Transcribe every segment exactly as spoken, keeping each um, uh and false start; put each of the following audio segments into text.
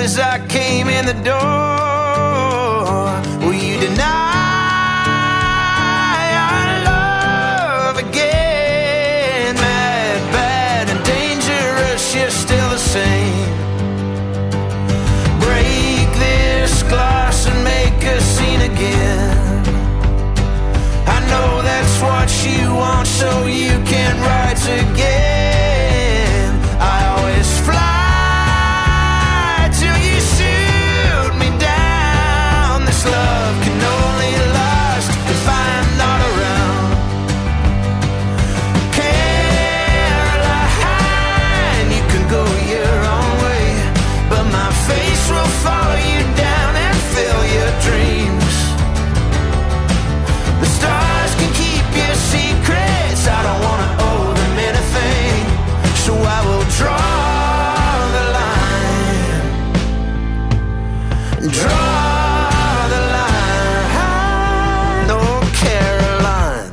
as I came in the door. Will you deny our love again? Mad, bad, and dangerous, you're still the same. Break this glass and make a scene again. I know that's what you want, so you can rise again. I always fly till you shoot me down. This love can only last if I'm not around. Caroline, you can go your own way, but my face will follow you down and fill your dreams. The stars can keep your secrets, I don't wanna owe them anything, so I will draw the line. Draw the line, oh Caroline.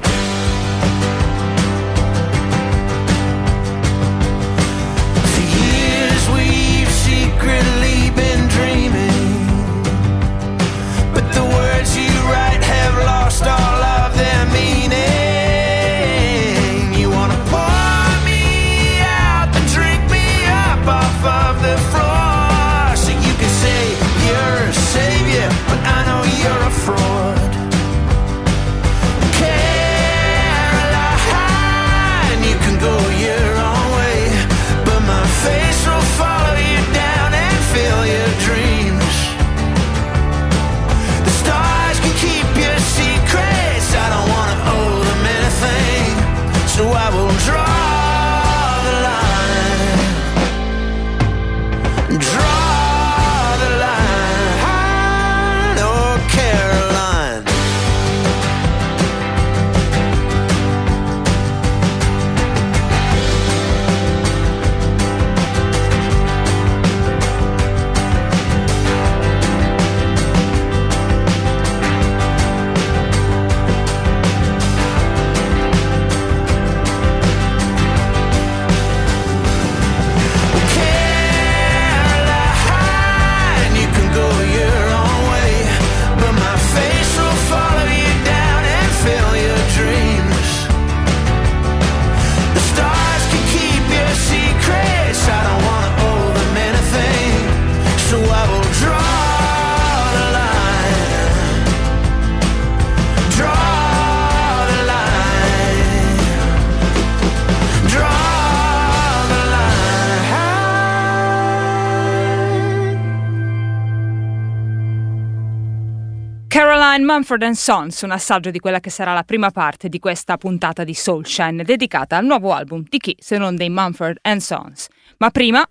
For years we've secretly been dreaming, but the words you write have lost all of their meaning. You wanna pour me out and drink me up off of the floor, so you can say you're a savior, but I know you're a fraud. Caroline, you can go your own way, but my face will follow you down and fill your dreams. The stars can keep your secrets, I don't wanna owe them anything, so I will draw the line. Draw the line, oh Caroline. Caroline, you can go your own way, but my face will follow you down and fill your dreams. The stars can keep your secrets, I don't wanna owe them anything, so I will draw the line. Draw the line. Draw the line. Caroline Mumford and Sons, un assaggio di quella che sarà la prima parte di questa puntata di Soulshine dedicata al nuovo album di chi se non dei Mumford and Sons. Ma prima...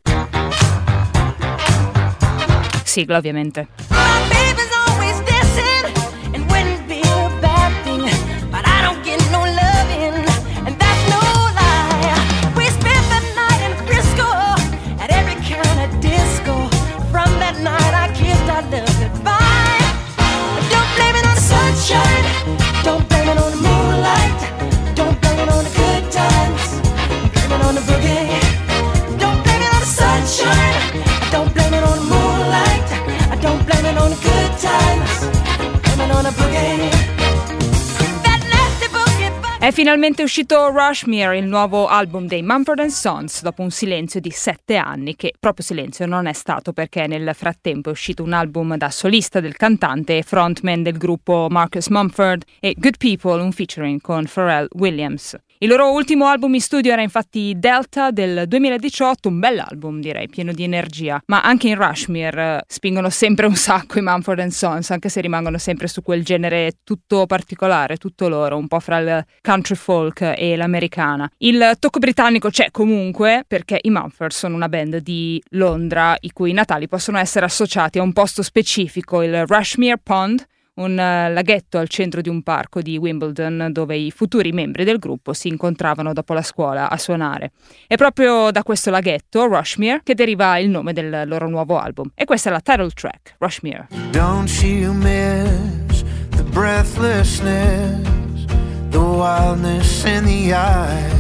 sigla, ovviamente. My baby's always dancing and wouldn't be a bad thing, but I don't get no loving, and that's no lie. We spent the night in Frisco at every kind of disco. From that night I kissed our love goodbye. Don't blame it on the sunshine, don't blame it on the moonlight, don't blame it on the good times, blame it on the boogie. Don't blame it on the sunshine, don't blame it on the moonlight, I don't blame it on the good times, blame it on the boogie. That nasty boogie. È finalmente uscito Rushmere, il nuovo album dei Mumford and Sons, dopo un silenzio di sette anni, che proprio silenzio non è stato, perché nel frattempo è uscito un album da solista del cantante e frontman del gruppo Marcus Mumford e Good People, un featuring con Pharrell Williams. Il loro ultimo album in studio era infatti Delta del duemiladiciotto, un bell'album direi, pieno di energia, ma anche in Rushmere eh, spingono sempre un sacco i Mumford and Sons, anche se rimangono sempre su quel genere tutto particolare, tutto loro, un po' fra il country folk e l'americana. Il tocco britannico c'è comunque, perché i Mumford sono una band di Londra i cui natali possono essere associati a un posto specifico, il Rushmere Pond, un uh, laghetto al centro di un parco di Wimbledon dove i futuri membri del gruppo si incontravano dopo la scuola a suonare. È proprio da questo laghetto, Rushmere, che deriva il nome del loro nuovo album. E questa è la title track, Rushmere. Don't you miss the breathlessness, the wildness in the eye?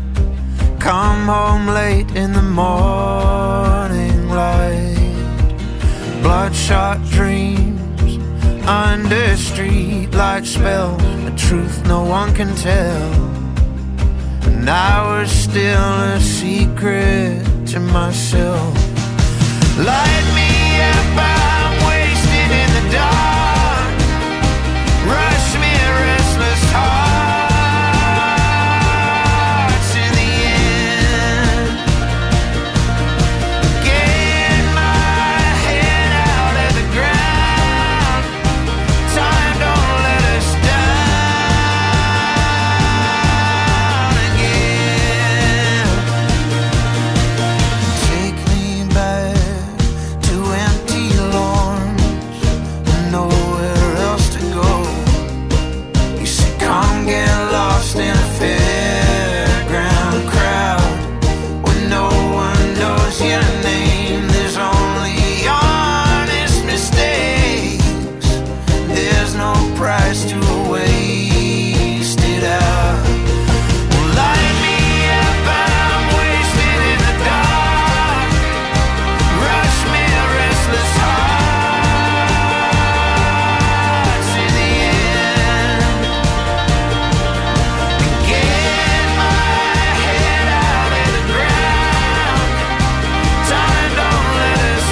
Come home late in the morning light, bloodshot dreams under streetlight spells, a truth no one can tell. And I was still a secret to myself. Light me up, I'm wasted in the dark. Rush me, restless hearts in the end. Get my head out of the ground. Time don't let us down again. Take me back to empty lawns and nowhere else to go. You see, come get lost in a fairground crowd when no one knows your name. There's only honest mistakes. There's no price to waste it out. Well, light me up, I'm wasted in the dark. Rush me, restless hearts in the end. Get my head out of the ground. Time don't let us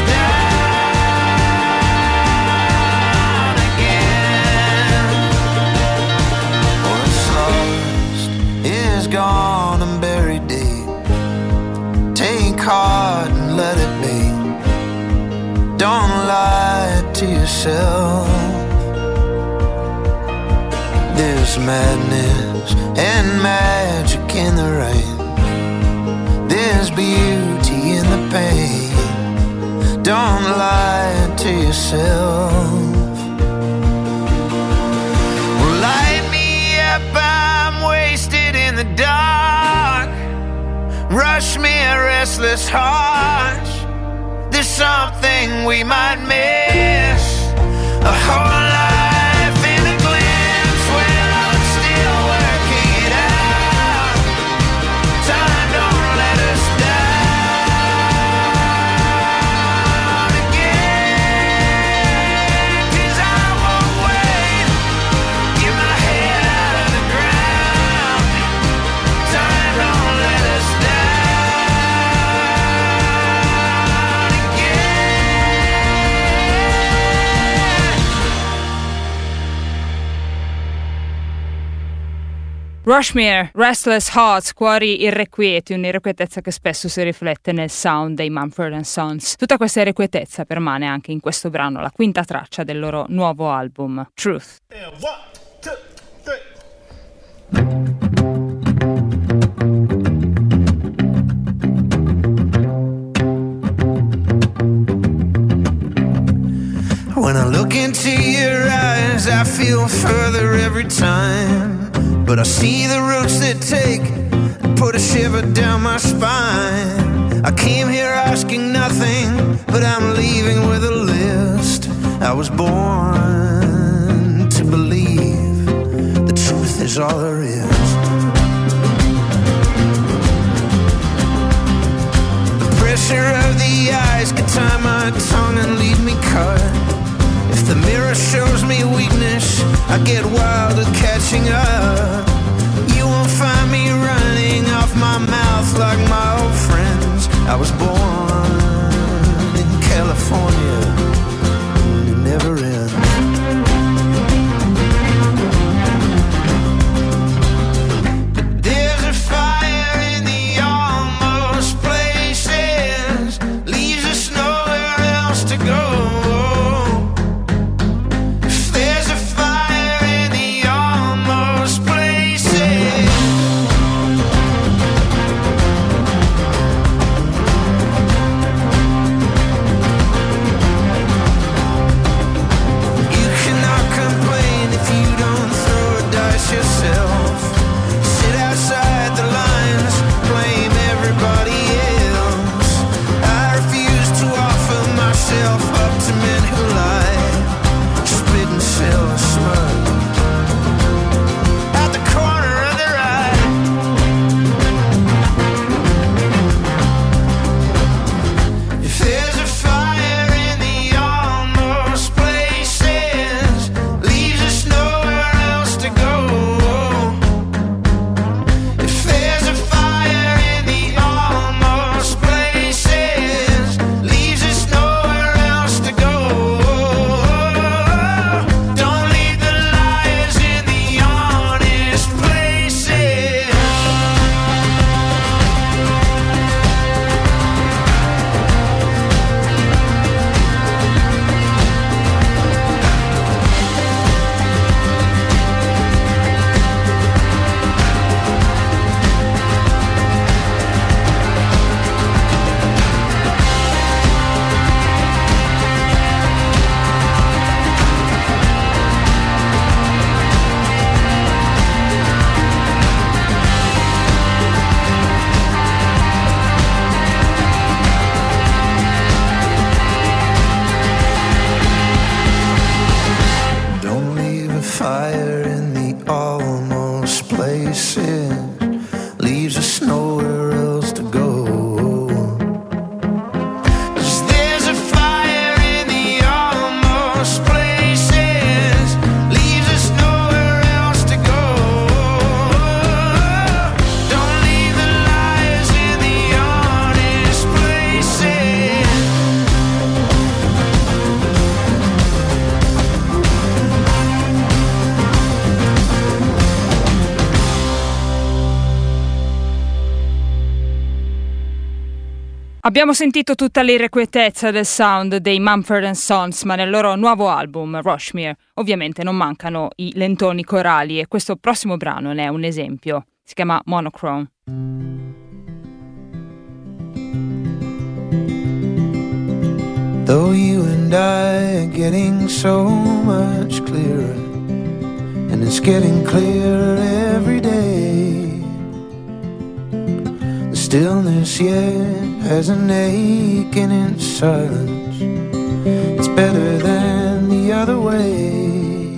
down again. What's lost is gone and buried deep. Take heart and let it be. Don't lie to yourself. There's madness and magic in the rain. There's beauty in the pain. Don't lie to yourself. Well, light me up, I'm wasted in the dark. Rush me, a restless heart. There's something we might miss. A whole life in a glimpse when I'm still working it out. Time don't let us down again. 'Cause I won't wait. Get my head out of the ground. Time don't let us down again. Rushmere, Restless Hearts, cuori irrequieti, un'irrequietezza che spesso si riflette nel sound dei Mumford and Sons. Tutta questa irrequietezza permane anche in questo brano, la quinta traccia del loro nuovo album, Truth. And one, two, three. When I look into your eyes, I feel further every time. But I see the roots that take and put a shiver down my spine. I came here asking nothing, but I'm leaving with a list. I was born to believe the truth is all there is. The pressure of the eyes can tie my tongue and leave me cut. If the mirror shows me weakness, I get wild at catching up. You won't find me running off my mouth like my old friends. I was born in California, and it never ends. But there's a fire in the almost places, leaves us nowhere else to go. Abbiamo sentito tutta l'irrequietezza del sound dei Mumford and Sons, ma nel loro nuovo album, Rushmere, ovviamente non mancano i lentoni corali e questo prossimo brano ne è un esempio. Si chiama Monochrome. Though you and I are getting so much clearer, and it's getting clearer every day, the stillness yet has an ache in its silence. It's better than the other way.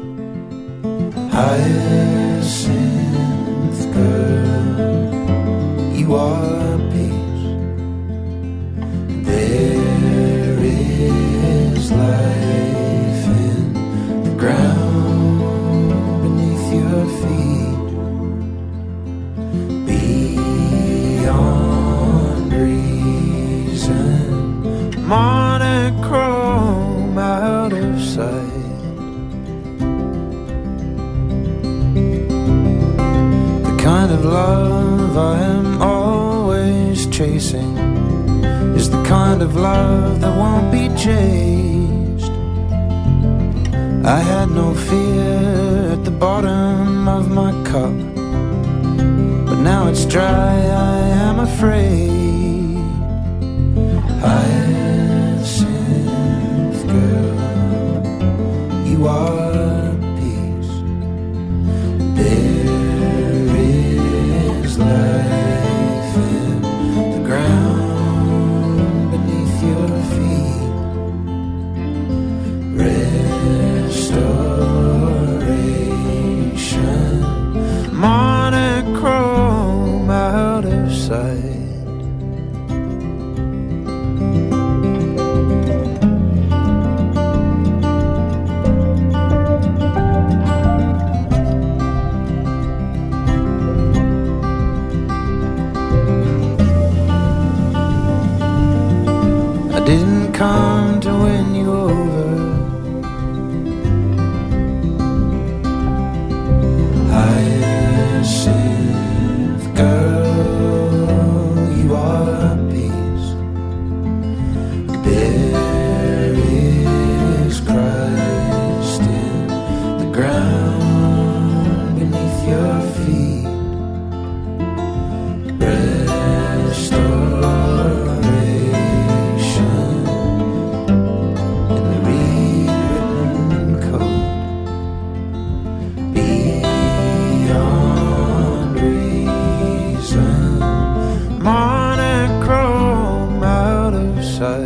Hyacinth girl, you are peace. There is life in the ground beneath your feet. Beyond reason, monochrome out of sight. The kind of love I am always chasing is the kind of love that won't be chased. I had no fear at the bottom of my cup, but now it's dry, I am afraid. Hyacinth girl, you are peace. There is life in the ground beneath your feet. Restoration, monochrome out of sight. I didn't come to win you over. Hyacinth girl, you are peace. There is Christ in the ground beneath your feet. Restoration in the rewritten code. Beyond reason, monochrome out of sight.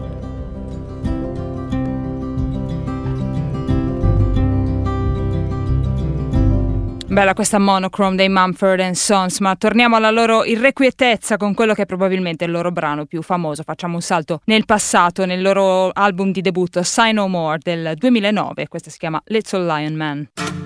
Bella questa Monochrome dei Mumford and Sons, ma torniamo alla loro irrequietezza con quello che è probabilmente il loro brano più famoso. Facciamo un salto nel passato, nel loro album di debutto Say No More del duemilanove. Questa si chiama Little Lion Man.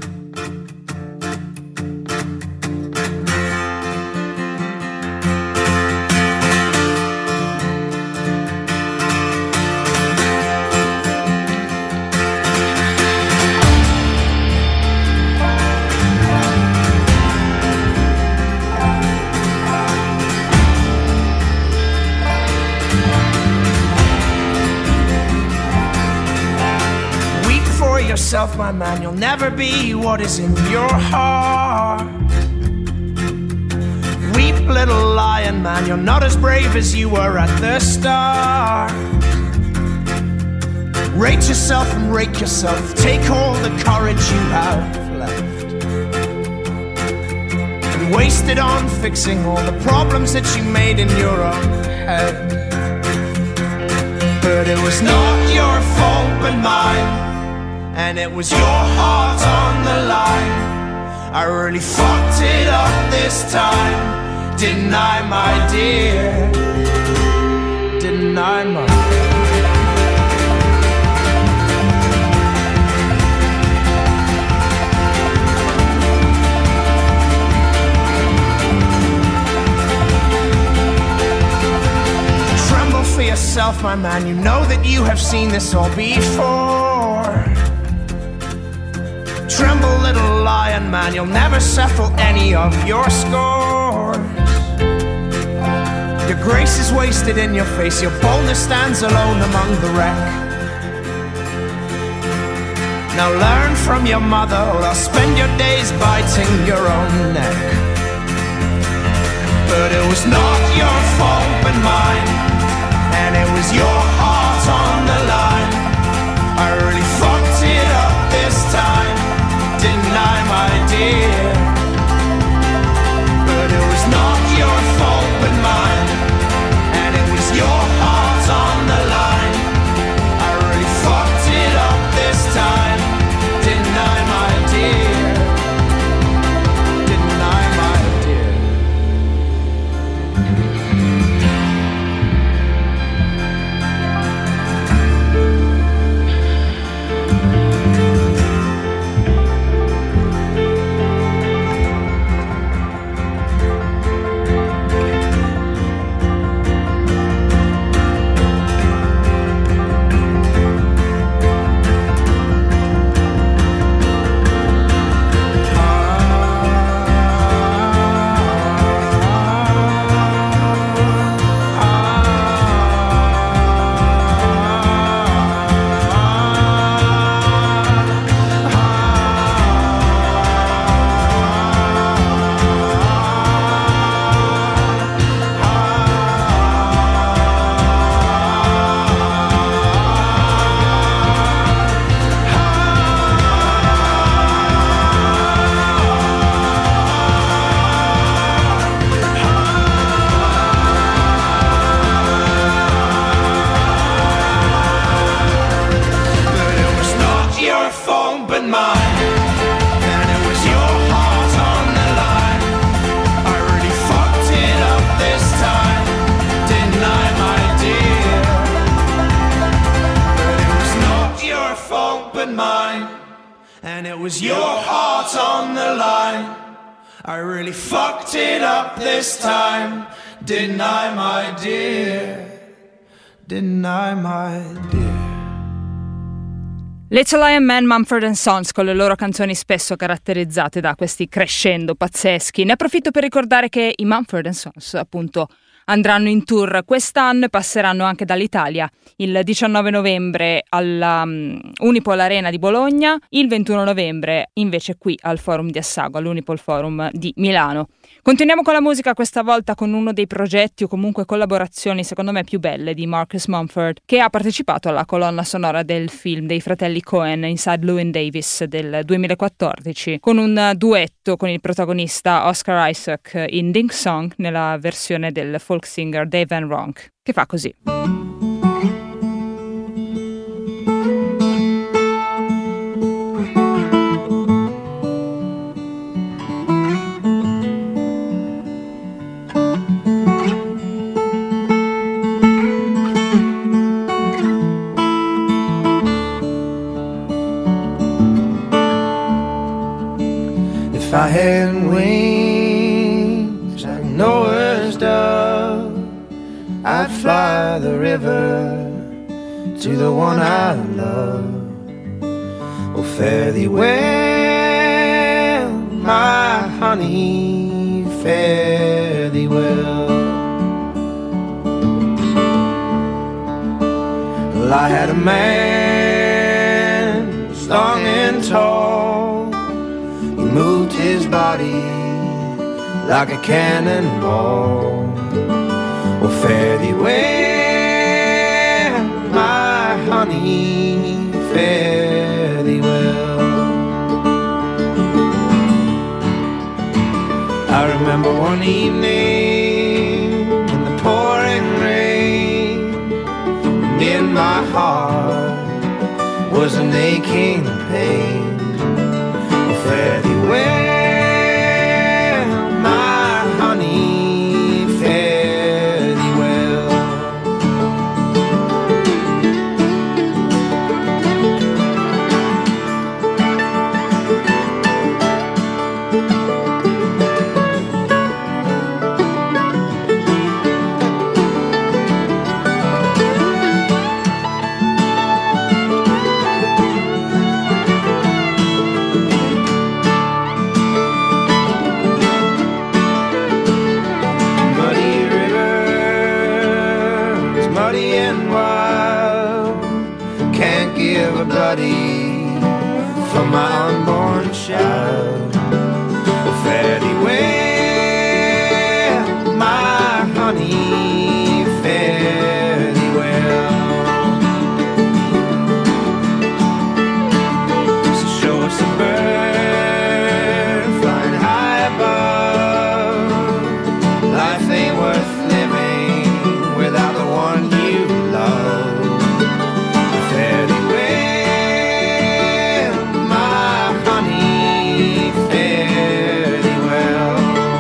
Yourself, my man, you'll never be what is in your heart. Weep, little lion man, you're not as brave as you were at the start. Rate yourself and rake yourself, take all the courage you have left and waste it on fixing all the problems that you made in your own head. But it was not your fault but mine, and it was your heart on the line. I really fucked it up this time, didn't I, my dear? Didn't I, my dear? Tremble for yourself, my man, you know that you have seen this all before. Tremble, little lion man, you'll never settle any of your scores. Your grace is wasted in your face, your boldness stands alone among the wreck. Now learn from your mother, or I'll spend your days biting your own neck. But it was not your fault but mine, and it was your heart on the line. I really fucked it up this time, didn't I, my dear? But it was not your fault but mine, and it was your heart on the line. I really fucked it up this time, didn't I, my dear? Didn't I, my dear? And it was your heart on the line. I really fucked it up this time, didn't I, my dear? Didn't I, my dear? Little Lion Man, Mumford and Sons, con le loro canzoni spesso caratterizzate da questi crescendo pazzeschi. Ne approfitto per ricordare che i Mumford and Sons, appunto, andranno in tour quest'anno e passeranno anche dall'Italia il diciannove novembre alla um, Unipol Arena di Bologna, il ventuno novembre invece qui al Forum di Assago, all'Unipol Forum di Milano. Continuiamo con la musica, questa volta con uno dei progetti o comunque collaborazioni secondo me più belle di Marcus Mumford, che ha partecipato alla colonna sonora del film dei fratelli Coen Inside Llewyn Davis del duemilaquattordici, con un duetto con il protagonista Oscar Isaac in Ding Song nella versione del folk singer Dave Van Ronk, che fa così. If I had wings like Noah's dove, I'd fly the river to the one I love. Oh, fare thee well, my honey, fare thee well. Well, I had a man, long and tall. He moved his body like a cannonball. Oh, fare thee well, my honey, fare thee well. I remember one evening in the pouring rain, and in my heart was an aching pain. Oh, fare thee well, my honey, fare thee well. body for my unborn child. Fare thee well, my honey, fare thee well. So show us a bird flying high above. Life ain't worth living without the one you love. Fare thee well, my honey, fare thee well.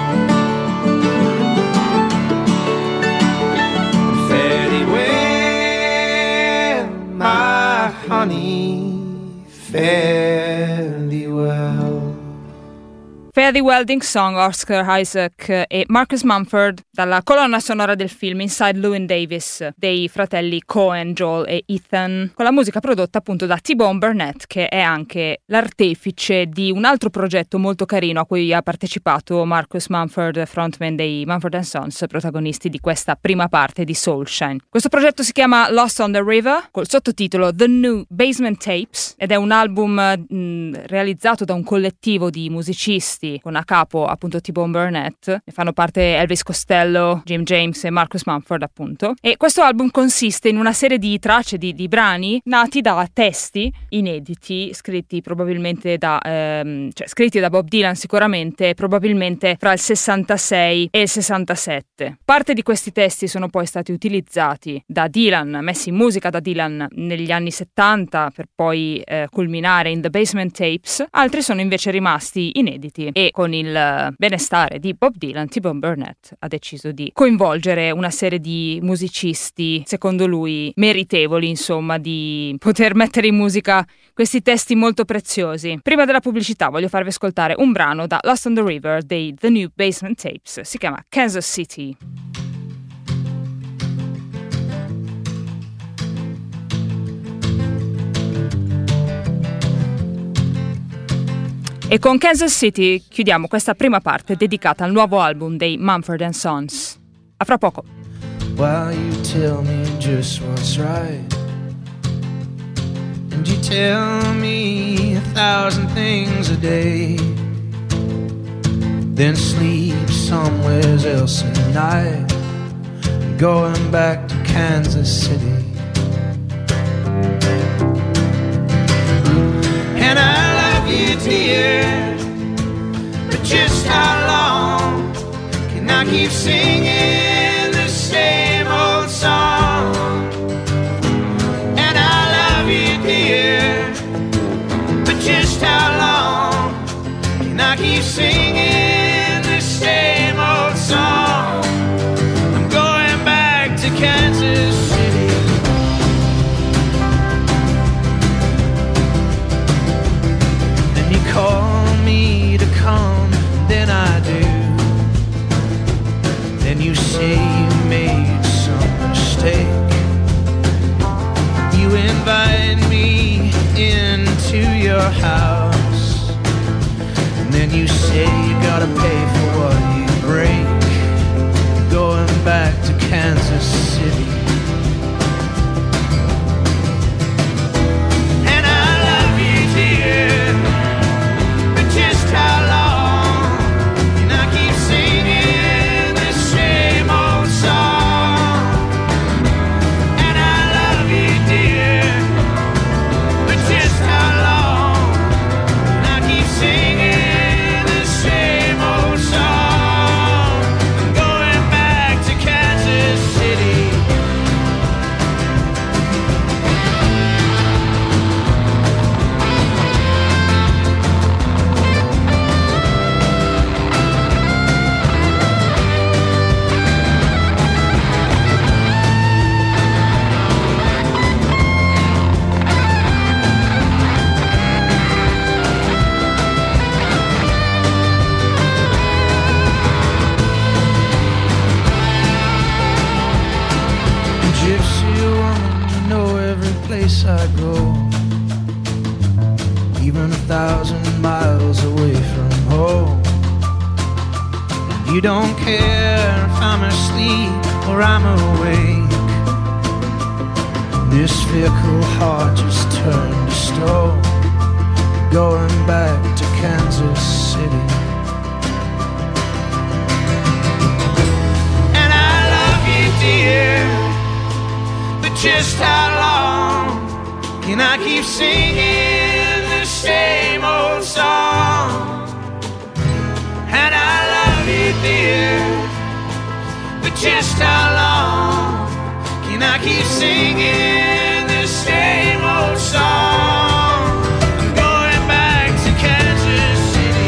Fare thee well, my honey, fare thee well. Fare Thee Well Ding Song, Oscar Isaac e Marcus Mumford dalla colonna sonora del film Inside Llewyn Davis dei fratelli Coen, Joel e Ethan, con la musica prodotta appunto da T-Bone Burnett, che è anche l'artefice di un altro progetto molto carino a cui ha partecipato Marcus Mumford, frontman dei Mumford and Sons, protagonisti di questa prima parte di Soulshine. Questo progetto si chiama Lost on the River, col sottotitolo The New Basement Tapes, ed è un album mh, realizzato da un collettivo di musicisti con a capo appunto T-Bone Burnett. Ne fanno parte Elvis Costello, Jim James e Marcus Mumford appunto. E questo album consiste in una serie di tracce, di, di brani nati da testi inediti, scritti probabilmente da ehm, cioè scritti da Bob Dylan sicuramente, probabilmente fra il sessantasei e il sessantasette. Parte di questi testi sono poi stati utilizzati da Dylan, messi in musica da Dylan negli anni settanta per poi eh, culminare in The Basement Tapes. Altri sono invece rimasti inediti e con il benestare di Bob Dylan, T-Bone Burnett ha deciso di coinvolgere una serie di musicisti, secondo lui meritevoli, insomma, di poter mettere in musica questi testi molto preziosi. Prima della pubblicità voglio farvi ascoltare un brano da Lost on the River dei The New Basement Tapes, si chiama Kansas City. E con Kansas City chiudiamo questa prima parte dedicata al nuovo album dei Mumford and Sons. A fra poco. While you tell me just what's right, and you tell me a thousand things a day, then sleep somewhere else at night, going back to Kansas City. And I love you, dear, but just how long can I keep singing the same old song? And I love you, dear, but just how long can I keep singing the same old song? I'm going back to Kansas City. Then you call me to come, then I do. Then you say you made some mistake. You invite me into your house, and then you say you gotta pay for what you break. Going back to Kansas City. And I love you, dear, but just how long can I keep singing the same old song? And I love you, dear, but just how long can I keep singing the same old song? I'm going back to Kansas City. Gypsy woman, you know every place I go, even a thousand miles away from home. You don't care if I'm asleep or I'm awake. This fickle heart just turned to stone, going back to Kansas City. And I love you, dear, but just how long can I keep singing the same old song? And I love you, dear, but just how long can I keep singing the same old song? I'm going back to Kansas City,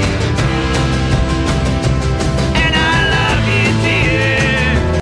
and I love you, dear.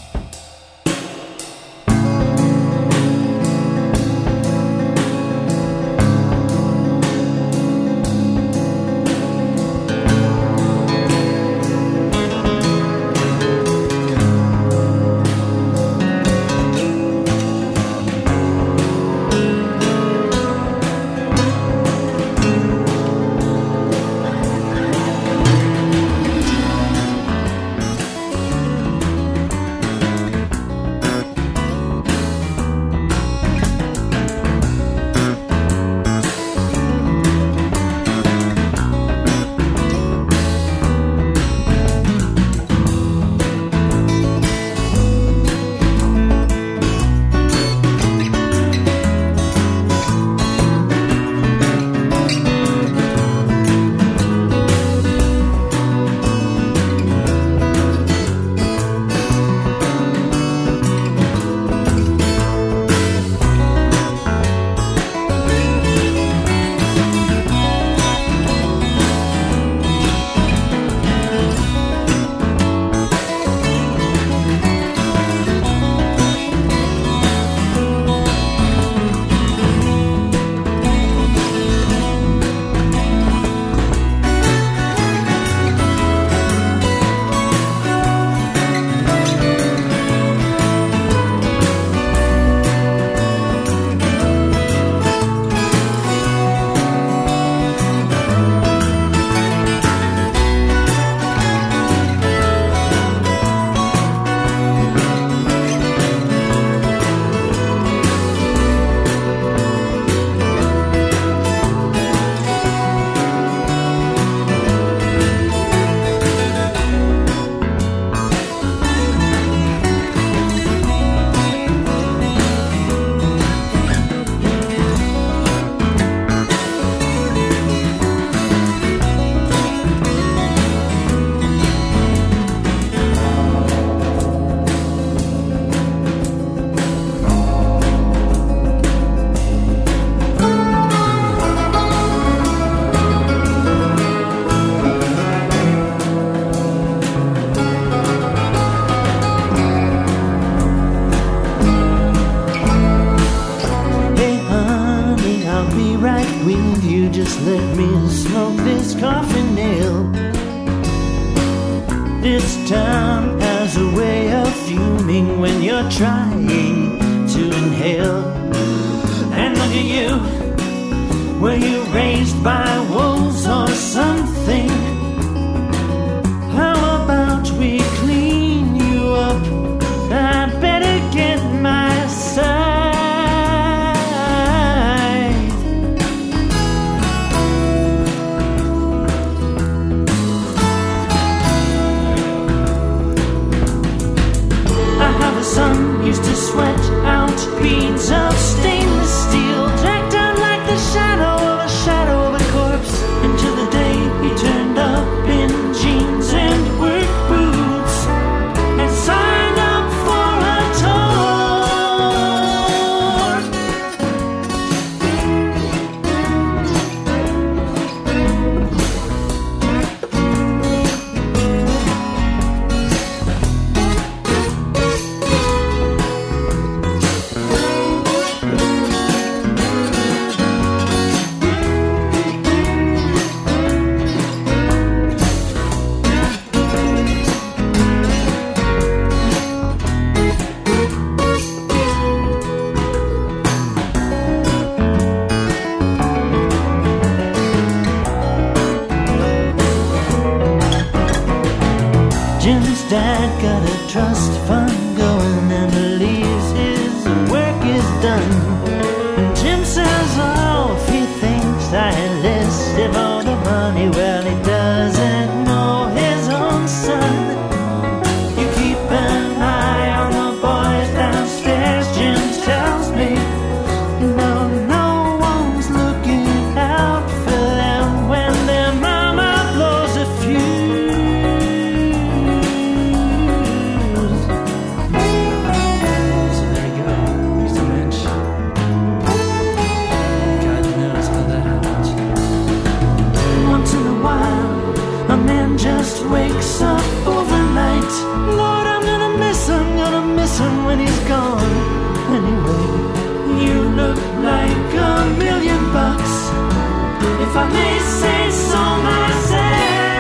Just let me smoke this coffin nail. This town has a way of fuming when you're trying to inhale. And look at you, were you raised by wolves or something? How about we clean you up? I'd better get my side. Sun used to sweat out beads of stainless steel, dragged down like the shadow of a shadow of a corpse, until the day he turned up in jeans and work boots and signed up for a Jim's dad got a trust fund going and believes his work is done. just wakes up overnight. Lord, I'm gonna miss him, gonna miss him when he's gone. Anyway, you look like a million bucks, if I may say so myself.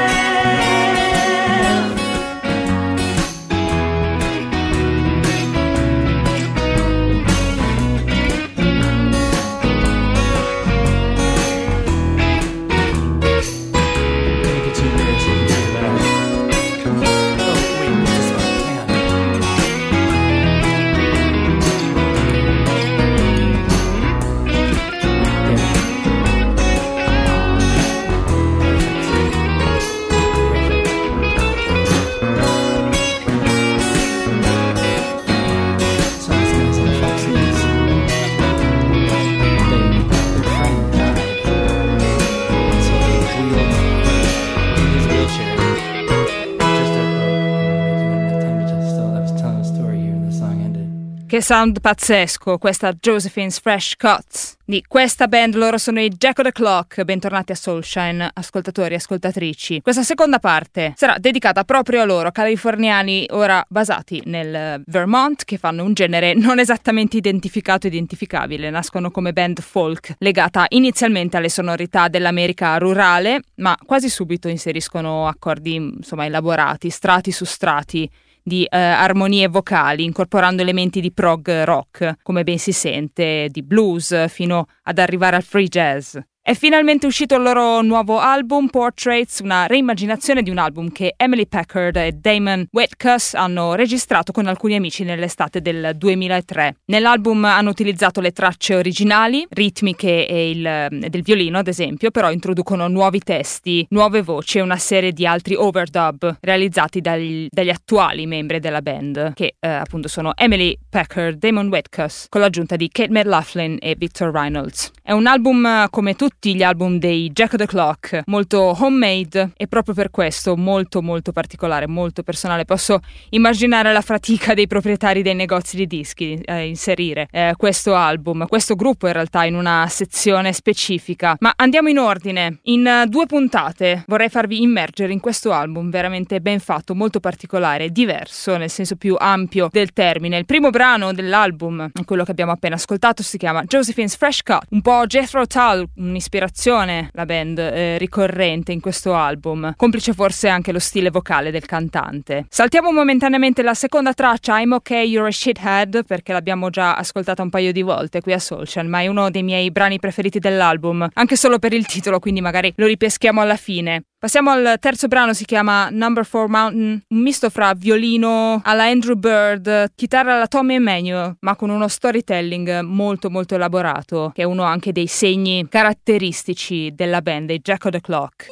Che sound pazzesco, questa Josephine's Fresh Cuts. Di questa band loro sono i Jack of the Clock. Bentornati a Soulshine, ascoltatori e ascoltatrici. Questa seconda parte sarà dedicata proprio a loro, californiani ora basati nel Vermont, che fanno un genere non esattamente identificato e identificabile. Nascono come band folk, legata inizialmente alle sonorità dell'America rurale, ma quasi subito inseriscono accordi, insomma, elaborati, strati su strati di eh, armonie vocali, incorporando elementi di prog rock, come ben si sente, di blues, fino ad arrivare al free jazz. È finalmente uscito il loro nuovo album, Portraits, una reimmaginazione di un album che Emily Packard e Damon Wetkus hanno registrato con alcuni amici nell'estate del duemilatré. Nell'album hanno utilizzato le tracce originali, ritmiche e il, del violino ad esempio, però introducono nuovi testi, nuove voci e una serie di altri overdub realizzati dagli, dagli attuali membri della band, che eh, appunto sono Emily Packard, Damon Wetkus, con l'aggiunta di Kate McLaughlin e Victor Reynolds. È un album come tutti tutti gli album dei Jack of the Clock, molto homemade e proprio per questo molto molto particolare, molto personale. Posso immaginare la fatica dei proprietari dei negozi di dischi a eh, inserire eh, questo album, questo gruppo in realtà in una sezione specifica. Ma andiamo in ordine. In uh, due puntate vorrei farvi immergere in questo album veramente ben fatto, molto particolare, diverso nel senso più ampio del termine. Il primo brano dell'album, quello che abbiamo appena ascoltato, si chiama Josephine's Fresh Cut, un po' Jethro Tull, un'ispirazione la band eh, ricorrente in questo album, complice forse anche lo stile vocale del cantante. Saltiamo momentaneamente la seconda traccia, I'm Okay You're a Shithead, perché l'abbiamo già ascoltata un paio di volte qui a Soulshine, ma è uno dei miei brani preferiti dell'album, anche solo per il titolo, quindi magari lo ripeschiamo alla fine. Passiamo al terzo brano, si chiama Number four Mountain, un misto fra violino alla Andrew Bird, chitarra alla Tommy Emmanuel, ma con uno storytelling molto molto elaborato, che è uno anche dei segni caratteristici della band, dei Jack of the Clock.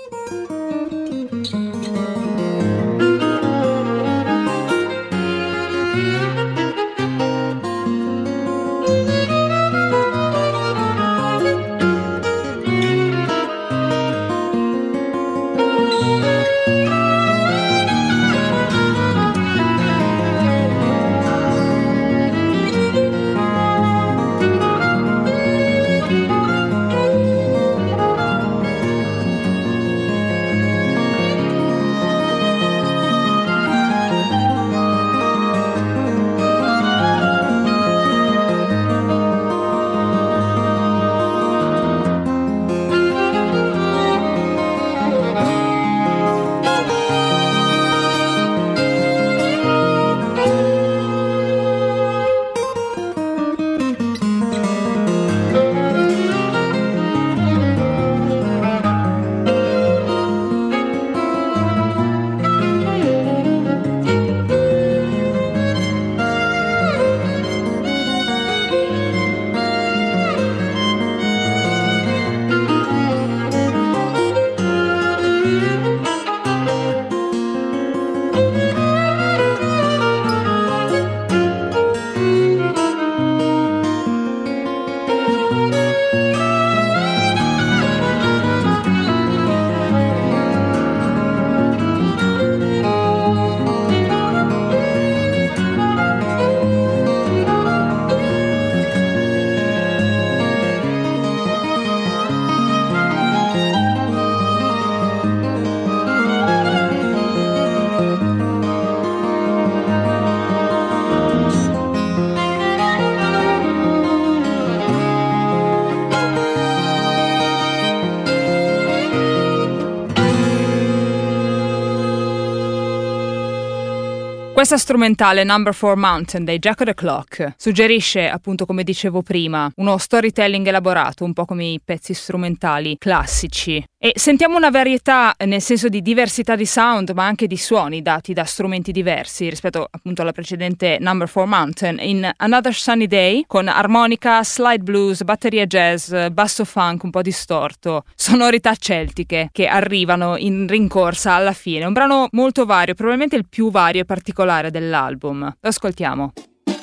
Questa strumentale Number four Mountain dei Jack of the Clock suggerisce, appunto come dicevo prima, uno storytelling elaborato, un po' come i pezzi strumentali classici. E sentiamo una varietà nel senso di diversità di sound, ma anche di suoni dati da strumenti diversi rispetto appunto alla precedente Number four Mountain in Another Sunny Day, con armonica, slide blues, batteria jazz, basso funk un po' distorto, sonorità celtiche che arrivano in rincorsa alla fine. Un brano molto vario, probabilmente il più vario e particolare dell'album. Lo ascoltiamo.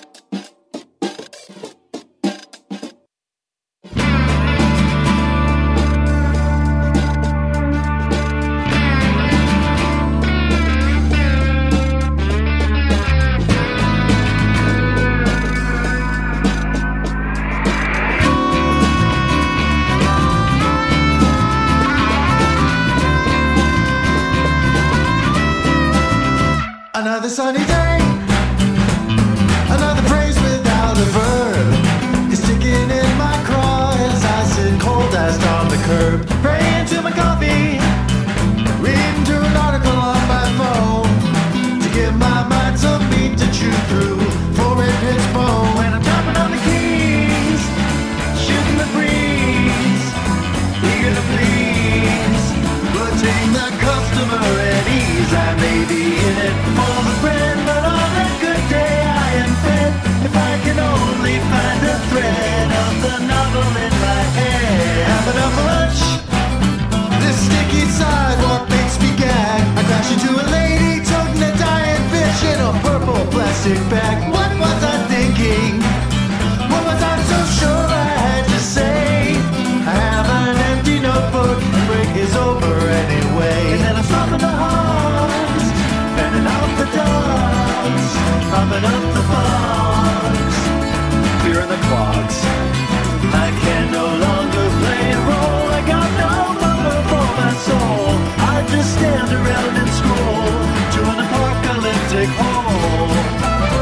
Another sunny day, another praise without a verb is sticking in my craw as I sit cold dust on the curb, praying to my coffee, reading through an article on my phone to give my mind some meat to chew through for it hits bone. When I'm tapping on the keys, shooting the breeze, eager to please, putting the customer at ease. I may be in it for the bread, but on a good day I am fed if I can only find a thread of the novel in my head. Have enough lunch, this sticky sidewalk makes me gag. I crash into a lady toting a dying fish in a purple plastic bag. What was I thinking? What was I so sure I had to say? I have an empty notebook, break is over anyway. And then I stop in the halls, fanning out the dogs, popping up the fogs, clearing the clogs. I can no longer play a role, I got no longer for my soul. I just stand around and scroll to an apocalyptic hole.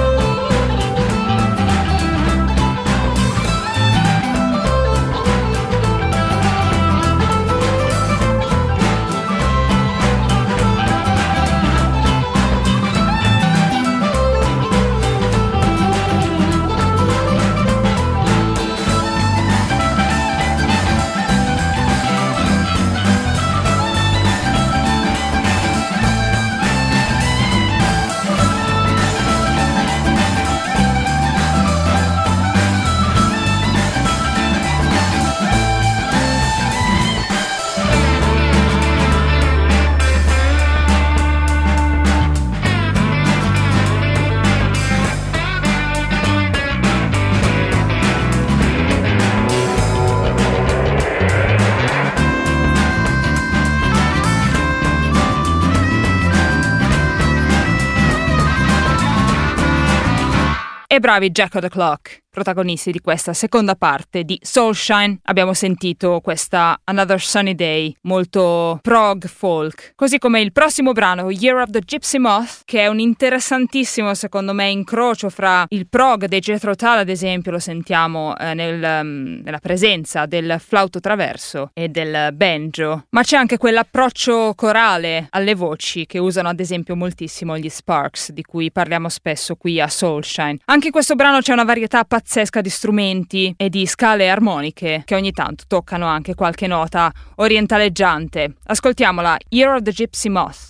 E bravi Jack of the Clock, protagonisti di questa seconda parte di Soulshine. Abbiamo sentito questa Another Sunny Day, molto prog folk, così come il prossimo brano, Year of the Gypsy Moth, che è un interessantissimo, secondo me, incrocio fra il prog dei Jethro Tull, ad esempio, lo sentiamo eh, nel, um, nella presenza del flauto traverso e del banjo, ma c'è anche quell'approccio corale alle voci che usano ad esempio moltissimo gli Sparks, di cui parliamo spesso qui a Soulshine. Anche in questo brano c'è una varietà pazzesca di strumenti e di scale armoniche che ogni tanto toccano anche qualche nota orientaleggiante. Ascoltiamola, Year of the Gypsy Moth.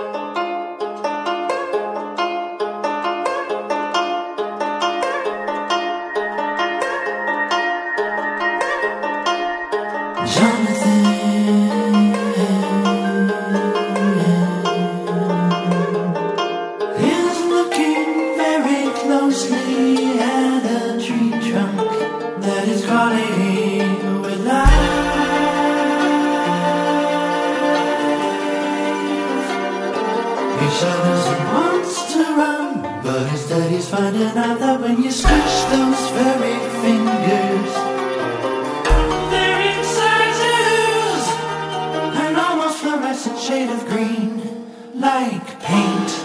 Finding out that when you squish those very fingers, their insides ooze an almost fluorescent shade of green, like paint.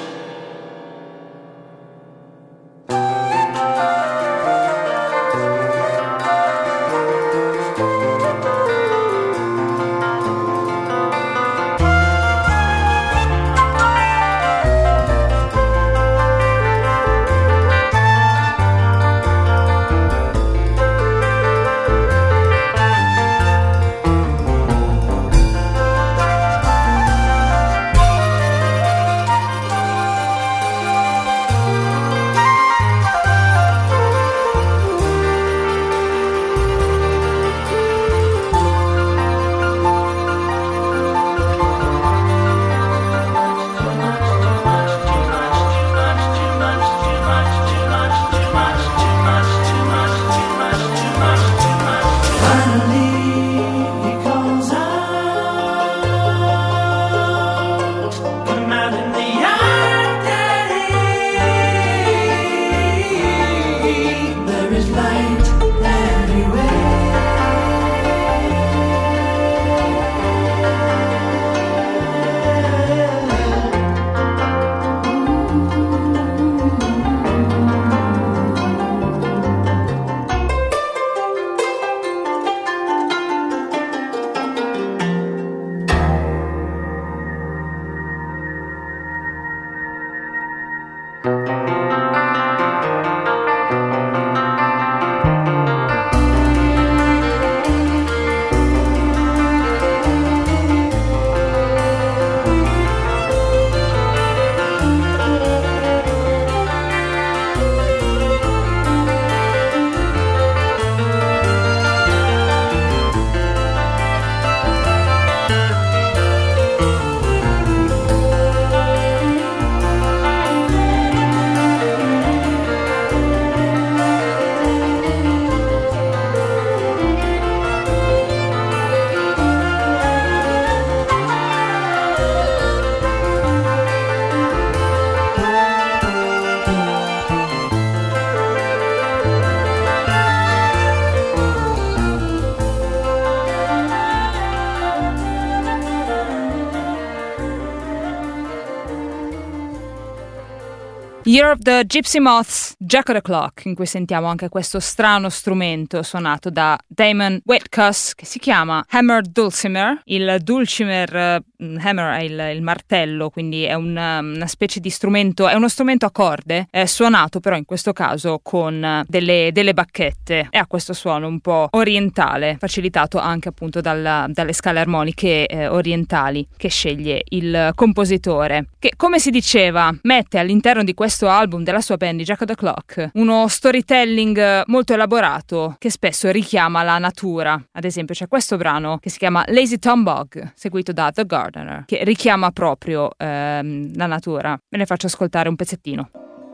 Year of the Gypsy Moths, Jack of the Clock, in cui sentiamo anche questo strano strumento suonato da Damon Witkus che si chiama Hammer Dulcimer. Il dulcimer, uh, hammer è il, il martello, quindi è una, una specie di strumento, è uno strumento a corde, è suonato però in questo caso con uh, delle, delle bacchette e ha questo suono un po' orientale, facilitato anche appunto dalla, dalle scale armoniche eh, orientali che sceglie il compositore, che come si diceva mette all'interno di questo album della sua band Jack of the Clock uno storytelling molto elaborato che spesso richiama la natura. Ad esempio c'è questo brano che si chiama Lazy Tom Bog, seguito da The Gardener, che richiama proprio ehm, la natura. Ve ne faccio ascoltare un pezzettino.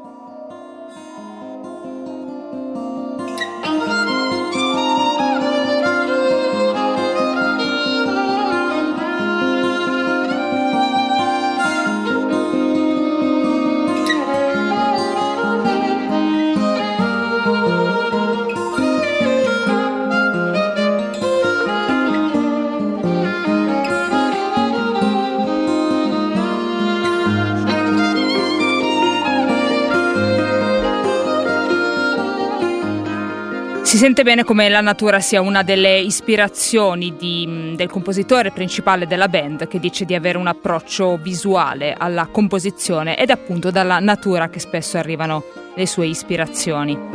Si sente bene come la natura sia una delle ispirazioni di, del compositore principale della band, che dice di avere un approccio visuale alla composizione ed appunto dalla natura che spesso arrivano le sue ispirazioni.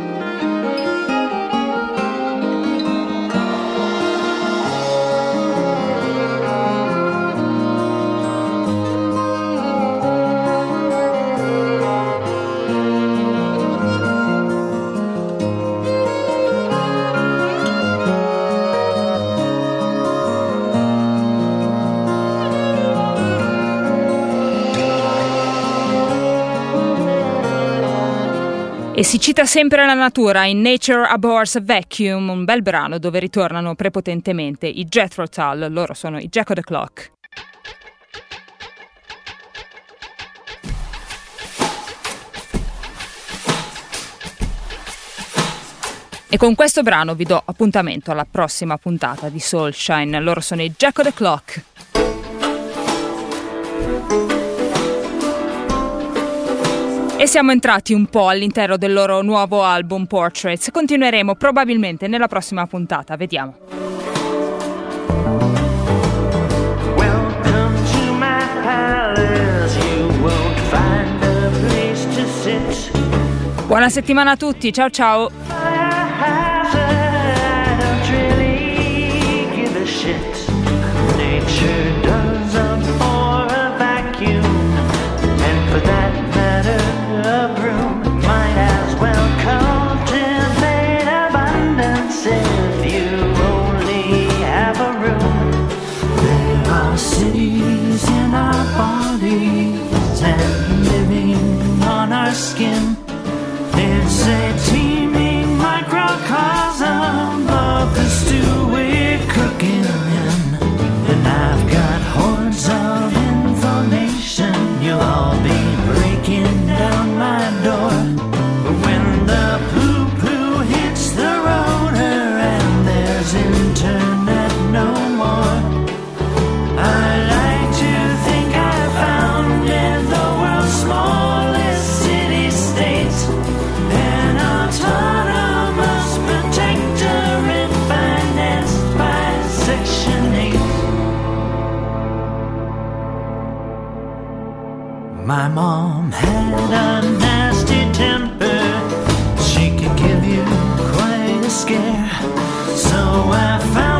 E si cita sempre la natura in Nature Abhors a Vacuum, un bel brano dove ritornano prepotentemente i Jethro Tull, loro sono i Jack of the Clock. E con questo brano vi do appuntamento alla prossima puntata di Soulshine, loro sono i Jack of the Clock. E siamo entrati un po' all'interno del loro nuovo album Portraits. Continueremo probabilmente nella prossima puntata, vediamo. Welcome to my palace. You won't find a place to sit. Buona settimana a tutti, ciao ciao. I don't really give a shit. Nature does abhor a vacuum, and for that matter, a broom might as well cultivate abundance if you only have a room. There are cities in our bodies and living on our skin. It's a teeming microcosm of the stew we're cooking in. And I've got hordes of information. You'll all be breaking down my door. When the poo-poo hits the rotor and there's internet no more, I like to think I founded the world's smallest city-state, an autonomous protectorate financed by Section eight. My mom had a nasty temper. She could give you quite a scare. So I found